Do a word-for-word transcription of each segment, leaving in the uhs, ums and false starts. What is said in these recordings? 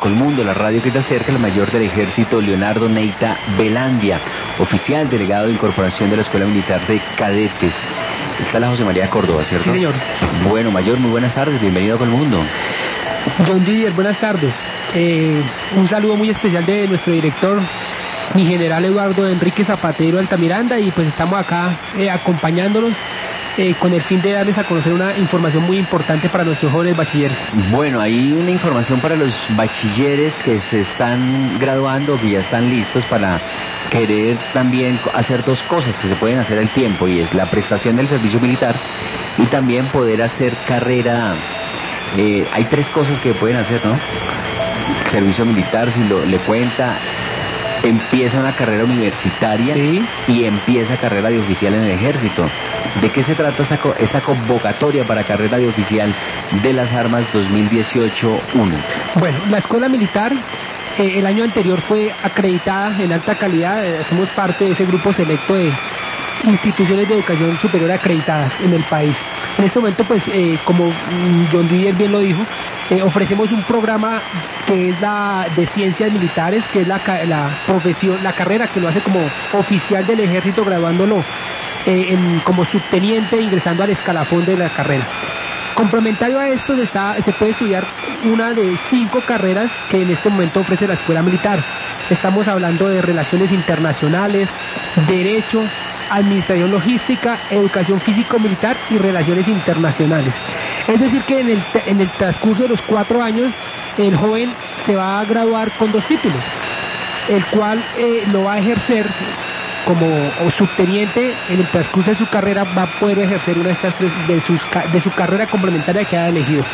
Colmundo, la radio que te acerca, el mayor del ejército Leonardo Neita Velandia, oficial delegado de incorporación de la Escuela Militar de Cadetes. Está la José María Córdoba, ¿cierto? Sí, señor. Bueno, mayor, muy buenas tardes, bienvenido a Colmundo. Don Didier, buenas tardes. Eh, un saludo muy especial de nuestro director, mi general Eduardo Enrique Zapatero Altamiranda, y pues estamos acá eh, acompañándolos eh, con el fin de darles a conocer una información muy importante para nuestros jóvenes bachilleres. Bueno, hay una información para los bachilleres que se están graduando, que ya están listos para querer también hacer dos cosas que se pueden hacer al tiempo, y es la prestación del servicio militar y también poder hacer carrera. Eh, hay tres cosas que pueden hacer, ¿no? Servicio militar, si lo, le cuenta, empieza una carrera universitaria, sí, y empieza carrera de oficial en el ejército. ¿De qué se trata esta, esta convocatoria para carrera de oficial de las armas dos mil dieciocho uno? Bueno, la escuela militar eh, el año anterior fue acreditada en alta calidad, eh, hacemos parte de ese grupo selecto de instituciones de educación superior acreditadas en el país. En este momento, pues, eh, como John Didier bien lo dijo, eh, ofrecemos un programa que es la de ciencias militares, que es la, la profesión, la carrera que lo hace como oficial del ejército, graduándolo eh, en, como subteniente, ingresando al escalafón de la carrera. Complementario a esto se, está, se puede estudiar una de cinco carreras que en este momento ofrece la escuela militar. Estamos hablando de relaciones internacionales, derecho, administración logística, educación físico-militar y relaciones internacionales. Es decir que en el, en el transcurso de los cuatro años, el joven se va a graduar con dos títulos, el cual eh, lo va a ejercer como o subteniente. En el transcurso de su carrera va a poder ejercer una de estas tres de, sus, de su carrera complementaria que ha elegido.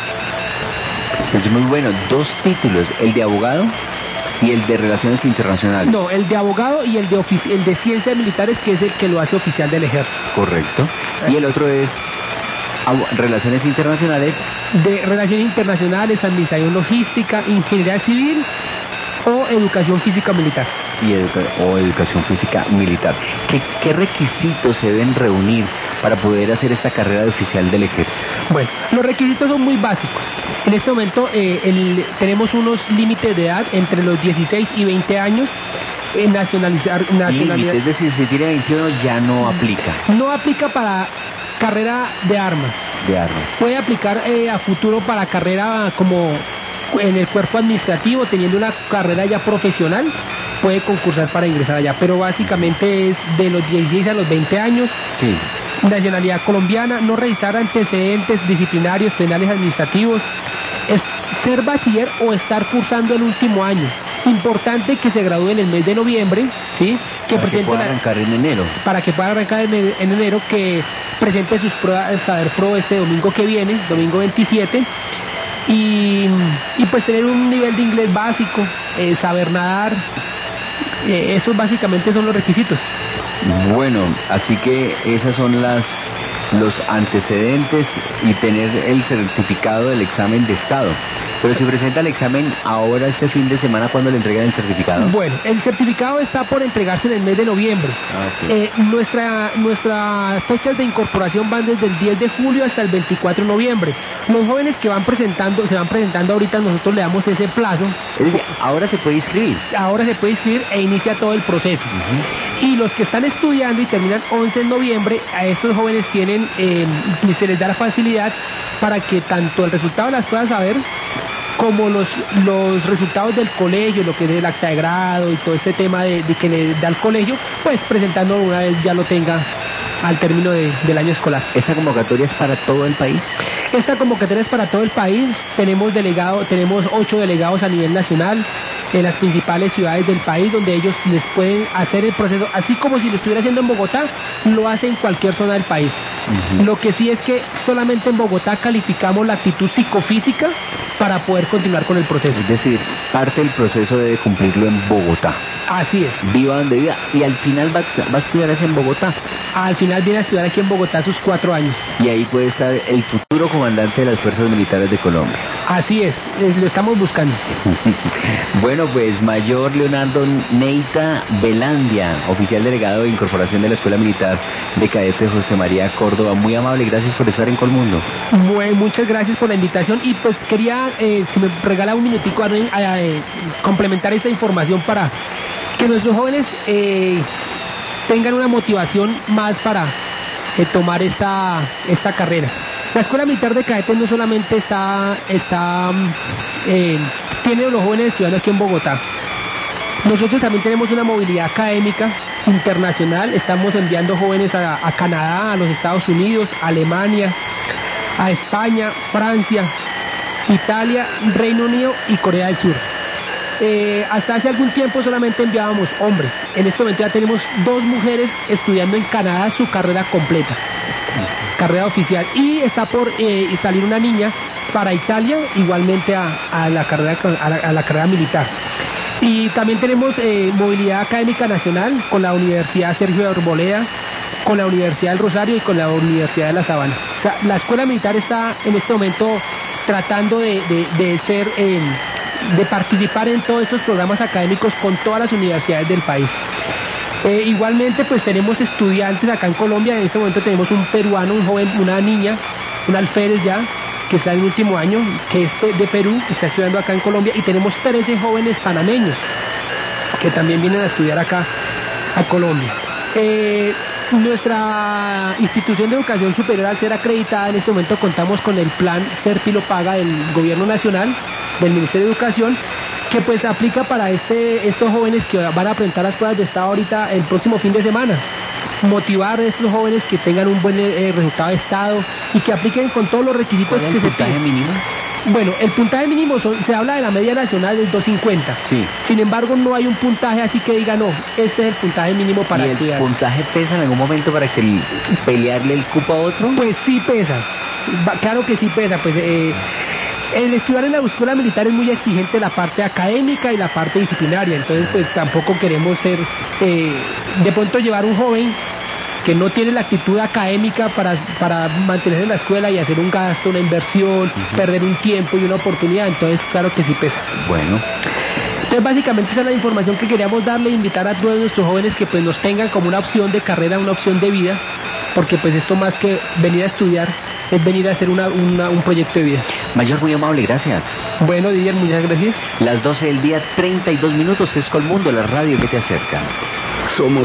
Es muy bueno, dos títulos, el de abogado y el de Relaciones Internacionales. No, el de abogado y el de, el de Ciencias Militares, que es el que lo hace oficial del ejército. Correcto. Y el otro es Relaciones Internacionales. De Relaciones Internacionales, Administración Logística, Ingeniería Civil o Educación Física Militar. Y educa o Educación Física Militar. ¿Qué, ¿Qué requisitos se deben reunir para poder hacer esta carrera de oficial del ejército? Bueno, los requisitos son muy básicos. En este momento eh, el, tenemos unos límites de edad entre los dieciséis y veinte años. Eh, nacionalizar, nacionalidad. Es decir, si tiene veintiuno ya no aplica. No aplica para carrera de armas. De armas. Puede aplicar eh, a futuro para carrera como en el cuerpo administrativo, teniendo una carrera ya profesional, puede concursar para ingresar allá, pero básicamente es de los dieciséis a los veinte años. Sí. Nacionalidad colombiana, no registrar antecedentes disciplinarios, penales, administrativos, es ser bachiller o estar cursando el último año. Importante que se gradúe en el mes de noviembre, ¿sí? Que para que pueda arrancar en enero. Para que pueda arrancar en, en enero, que presente sus pruebas, saber pro este domingo que viene, domingo veintisiete. Y, y pues tener un nivel de inglés básico, eh, saber nadar, eh, esos básicamente son los requisitos. Bueno, así que esas son las los antecedentes y tener el certificado del examen de estado. Pero si presenta el examen ahora este fin de semana, ¿cuándo le entregan el certificado? Bueno, el certificado está por entregarse en el mes de noviembre. Ah, okay. eh, nuestra, nuestras fechas de incorporación van desde el diez de julio hasta el veinticuatro de noviembre. Los jóvenes que van presentando, se van presentando ahorita, nosotros le damos ese plazo. Es decir, ahora se puede inscribir. Ahora se puede inscribir e inicia todo el proceso. Uh-huh. Y los que están estudiando y terminan once de noviembre, a estos jóvenes tienen, eh, se les da la facilidad para que tanto el resultado las puedan saber, como los, los resultados del colegio, lo que es el acta de grado y todo este tema de, de que le da el colegio, pues presentándolo una vez ya lo tenga al término de, del año escolar. ¿Esta convocatoria es para todo el país? Esta convocatoria es para todo el país. Tenemos delegado, tenemos ocho delegados a nivel nacional en las principales ciudades del país, donde ellos les pueden hacer el proceso, así como si lo estuviera haciendo en Bogotá, lo hace en cualquier zona del país. Uh-huh. Lo que sí es que solamente en Bogotá calificamos la actitud psicofísica para poder continuar con el proceso. Es decir, parte del proceso debe cumplirlo en Bogotá. Así es. Viva donde viva. Y al final va, va a estudiar eso en Bogotá. Al final viene a estudiar aquí en Bogotá sus cuatro años. Y ahí puede estar el futuro comandante de las Fuerzas Militares de Colombia. Así es, es lo estamos buscando. Bueno, pues Mayor Leonardo Neita Velandia, oficial delegado de incorporación de la Escuela Militar de Cadetes José María Córdoba, muy amable, gracias por estar en Colmundo. Bueno, muchas gracias por la invitación y pues quería, eh, si me regala un minutico, a, a, a eh, complementar esta información para que nuestros jóvenes eh, tengan una motivación más para eh, tomar esta, esta carrera. La Escuela Militar de Cadetes no solamente está, está eh, tiene los jóvenes estudiando aquí en Bogotá. Nosotros también tenemos una movilidad académica internacional. Estamos enviando jóvenes a, a Canadá, a los Estados Unidos, a Alemania, a España, Francia, Italia, Reino Unido y Corea del Sur. Eh, hasta hace algún tiempo solamente enviábamos hombres. En este momento ya tenemos dos mujeres estudiando en Canadá su carrera completa, carrera oficial, y está por eh, salir una niña para Italia, igualmente a, a, la, carrera, a, la, a la carrera militar. Y también tenemos eh, movilidad académica nacional con la Universidad Sergio de Arboleda, con la Universidad del Rosario y con la Universidad de La Sabana. O sea, la Escuela Militar está en este momento tratando de, de, de ser... Eh, de participar en todos estos programas académicos con todas las universidades del país. Eh, igualmente pues tenemos estudiantes acá en Colombia. En este momento tenemos un peruano, un joven, una niña, un alférez ya, que está en el último año, que es de Perú, que está estudiando acá en Colombia, y tenemos trece jóvenes panameños que también vienen a estudiar acá a Colombia. Eh, nuestra institución de educación superior, al ser acreditada, en este momento contamos con el plan Serpi lo paga del gobierno nacional, del Ministerio de Educación, que pues aplica para este, estos jóvenes que van a presentar las pruebas de estado ahorita el próximo fin de semana. Motivar a estos jóvenes que tengan un buen eh, resultado de estado y que apliquen con todos los requisitos ¿Cuál es que el se puntaje tienen. mínimo? Bueno, el puntaje mínimo son, se habla de la media nacional del dos cincuenta. Sí. Sin embargo, no hay un puntaje así que diga, no, este es el puntaje mínimo para ¿Y el estudiar. puntaje pesa en algún momento para que el, pelearle el cupo a otro? Pues sí pesa, Va, claro que sí pesa, pues eh, el estudiar en la escuela militar es muy exigente la parte académica y la parte disciplinaria, entonces pues tampoco queremos ser, eh, de pronto llevar un joven que no tiene la actitud académica para, para mantenerse en la escuela y hacer un gasto, una inversión, uh-huh. perder un tiempo y una oportunidad, entonces claro que sí pesa. Bueno. Entonces básicamente esa es la información que queríamos darle, invitar a todos nuestros jóvenes que pues nos tengan como una opción de carrera, una opción de vida, porque pues esto más que venir a estudiar es venir a hacer una, una, un proyecto de vida. Mayor, muy amable, gracias. Bueno, Didier, muchas gracias. Las doce del día, treinta y dos minutos, es Colmundo, la radio que te acerca. Somos